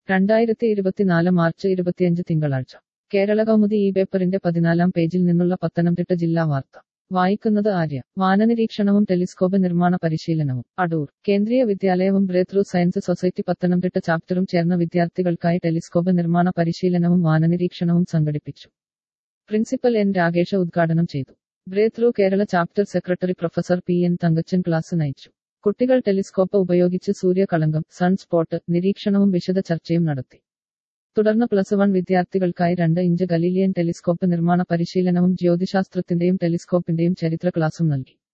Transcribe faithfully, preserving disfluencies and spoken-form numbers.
രണ്ടായിരത്തി ഇരുപത്തിനാല് മാർച്ച് ഇരുപത്തിയഞ്ച് തിങ്കളാഴ്ച കേരള കൗമുദി ഈ പേപ്പറിന്റെ പതിനാലാം പേജിൽ നിന്നുള്ള പത്തനംതിട്ട ജില്ലാ വാർത്ത വായിക്കുന്നത് ആര്യ. വാനനിരീക്ഷണവും ടെലിസ്കോപ്പ് നിർമ്മാണ പരിശീലനവും. അടൂർ കേന്ദ്രീയ വിദ്യാലയവും breakthrough science society Pathanamthitta ചാപ്റ്ററും ചേർന്ന വിദ്യാർത്ഥികൾക്കായി ടെലിസ്കോപ്പ് നിർമ്മാണ പരിശീലനവും വാനനിരീക്ഷണവും സംഘടിപ്പിച്ചു. പ്രിൻസിപ്പൽ എൻ രാകേഷ ഉദ്ഘാടനം ചെയ്തു. Breakthrough Kerala chapter secretary professor P N Thankachan class നയിച്ചു. കുട്ടികൾ ടെലിസ്കോപ്പ് ഉപയോഗിച്ച് സൂര്യകളങ്കം, സൺസ്പോട്ട് നിരീക്ഷണവും വിശദ ചർച്ചയും നടത്തി. തുടർന്ന് പ്ലസ് വൺ വിദ്യാർത്ഥികൾക്കായി രണ്ട് ഇഞ്ച് ഗലീലിയൻ ടെലിസ്കോപ്പ് നിർമ്മാണ പരിശീലനവും ജ്യോതിശാസ്ത്രത്തിന്റെയും ടെലിസ്കോപ്പിന്റെയും ചരിത്ര ക്ലാസും നൽകി.